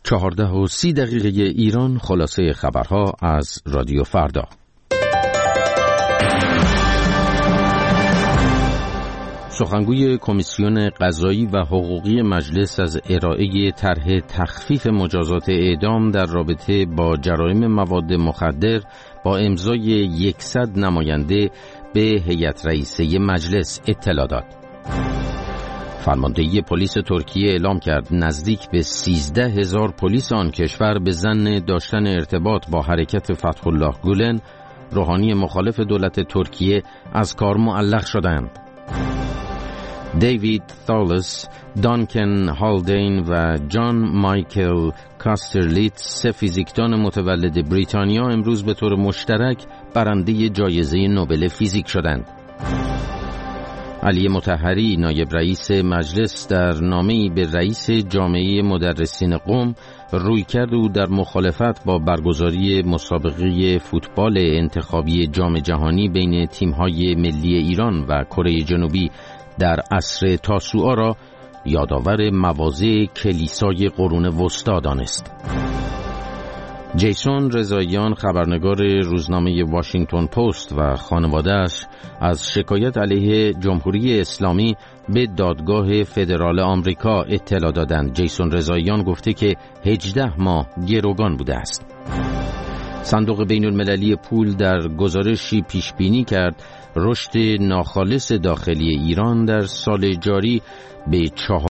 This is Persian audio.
14:30 ایران. خلاصه خبرها از رادیو فردا. سخنگوی کمیسیون قضایی و حقوقی مجلس از ارائه طرح تخفیف مجازات اعدام در رابطه با جرایم مواد مخدر با امضای 100 نماینده به هیئت رئیسه مجلس اطلاع داد. فرماندهی پلیس ترکیه اعلام کرد نزدیک به 13,000 پلیس آن کشور به ظن داشتن ارتباط با حرکت فتح الله گولن، روحانی مخالف دولت ترکیه، از کار معلق شدند. دیوید تالس، دانکن هالدین و جان مایکل کاسترلیت، 3 فیزیکدان متولد بریتانیا، امروز به طور مشترک برنده جایزه نوبل فیزیک شدند. علی مطهری، نایب رئیس مجلس، در نامه‌ای به رئیس جامعه مدرسین قم رویکرد او در مخالفت با برگزاری مسابقه فوتبال انتخابی جام جهانی بین تیم‌های ملی ایران و کره جنوبی در عصر تاسوعا را یادآور مواضع کلیسای قرون وسطی دانست. جیسون رضاییان، خبرنگار روزنامه واشنگتن پست، و خانواده‌اش از شکایت علیه جمهوری اسلامی به دادگاه فدرال آمریکا اطلاع دادند. جیسون رضاییان گفته که 18 ماه گروگان بوده است. صندوق بین المللی پول در گزارشی پیش بینی کرد رشد ناخالص داخلی ایران در سال جاری به